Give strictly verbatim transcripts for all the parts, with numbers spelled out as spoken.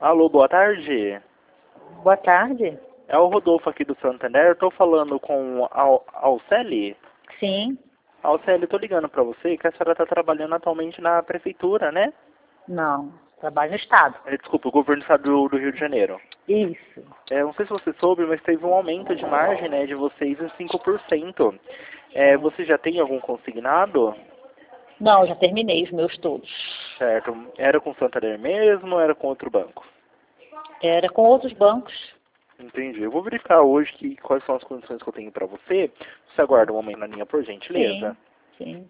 Alô, boa tarde. Boa tarde. É o Rodolfo aqui do Santander. Eu tô falando com a Al- Alceli. Sim. Alceli, eu tô ligando pra você que a senhora tá trabalhando atualmente na prefeitura, né? Não. Trabalho no Estado. É, desculpa, o governo do estado do, do Rio de Janeiro. Isso. É, não sei se você soube, mas teve um aumento de margem, né, de vocês em cinco por cento. É, você já tem algum consignado? Não, já terminei os meus todos. Certo. Era com o Santander mesmo ou era com outro banco? Era com outros bancos. Entendi. Eu vou verificar hoje que, quais são as condições que eu tenho para você. Você aguarda um momento na linha, por gentileza. Sim, sim.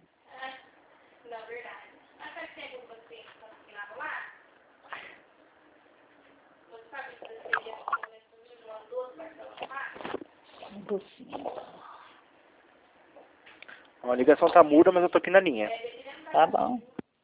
A ligação tá muda, mas eu tô aqui na linha. Tá bom.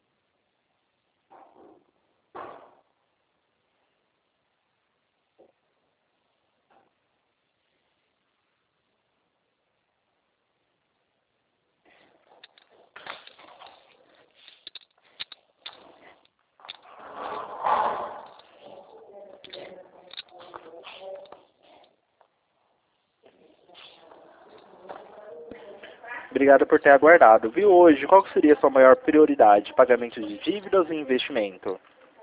Obrigado por ter aguardado. Viu hoje, qual que seria a sua maior prioridade? Pagamento de dívidas e investimento?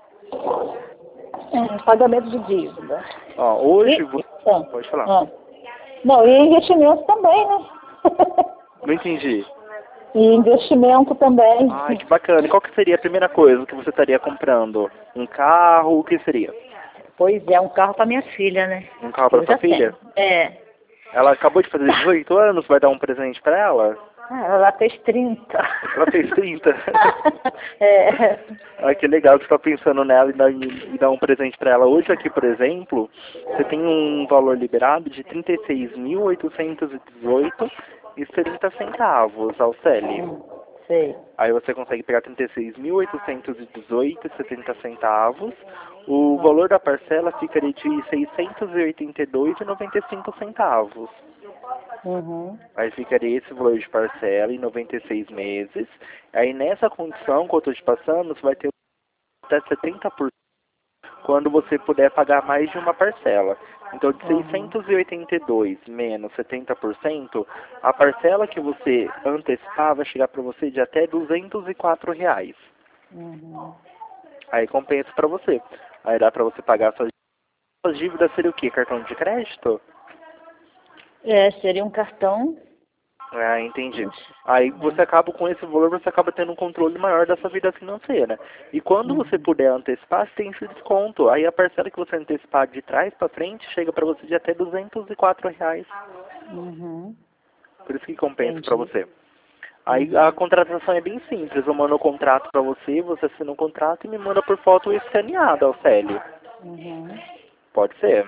É, pagamento de dívida. Ó, hoje E, você... ah, Pode falar. ah. Não, e investimento também, né? Não entendi. E investimento também. Ai, que bacana. E qual que seria a primeira coisa que você estaria comprando? Um carro? O que seria? Pois é, um carro para minha filha, né? Um carro para Eu sua já filha? tenho. É. Ela acabou de fazer dezoito anos, vai dar um presente para ela? Ah, ela fez trinta. Ela fez trinta? É. Ah, que legal que você está pensando nela e dar, e dar um presente para ela. Hoje aqui, por exemplo, você tem um valor liberado de trinta e seis mil oitocentos e dezoito e trinta centavos, Alceli. Hum, sei. Aí você consegue pegar trinta e seis mil oitocentos e dezoito e setenta centavos. O valor da parcela ficaria de seiscentos e oitenta e dois e noventa e cinco centavos. Uhum. Aí ficaria esse valor de parcela em noventa e seis meses. Aí nessa condição que eu estou te passando, você vai ter até setenta por cento quando você puder pagar mais de uma parcela. Então de Uhum. seiscentos e oitenta e dois menos setenta por cento, a parcela que você antecipar vai chegar para você de até duzentos e quatro reais. Uhum. Aí compensa para você. Aí dá para você pagar suas suas dívidas. Seria o quê? Cartão de crédito? É, seria um cartão. Ah, entendi. Aí você acaba com esse valor, você acaba tendo um controle maior da sua vida financeira. E quando você Uhum. puder antecipar, você tem esse desconto. Aí a parcela que você antecipar de trás para frente chega para você de até duzentos e quatro reais. Uhum. Por isso que compensa para Entendi. você. Aí Uhum. a contratação é bem simples. Eu mando o contrato para você, você assina o contrato e me manda por foto escaneada, Alcélio. Uhum. Pode ser?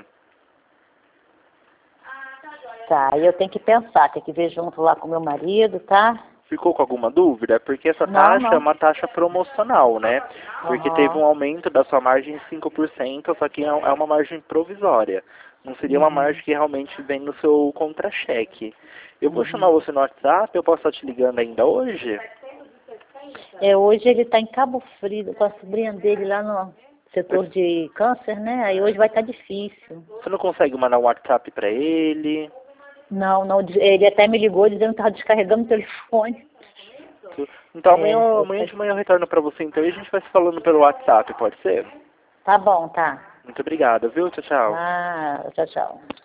Tá, e eu tenho que pensar, tenho que ver junto lá com meu marido, tá? Ficou com alguma dúvida? Porque essa Não, taxa é não. uma taxa promocional, né? Porque teve Aham. um aumento da sua margem em cinco por cento, só que é é uma margem provisória. Não seria uma Uhum. margem que realmente vem no seu contra-cheque. Eu vou chamar Uhum. você no WhatsApp, eu posso estar te ligando ainda hoje? É, hoje ele está em Cabo Frio com a sobrinha dele lá no setor de câncer, né? Aí hoje vai estar difícil. Você não consegue mandar um WhatsApp para ele? Não, não, ele até me ligou dizendo que estava descarregando o telefone. Então amanhã, É, amanhã de manhã eu retorno para você então e a gente vai se falando pelo WhatsApp, pode ser? tá bom, tá. Muito obrigado, viu? Tchau, tchau. Ah, tchau, tchau.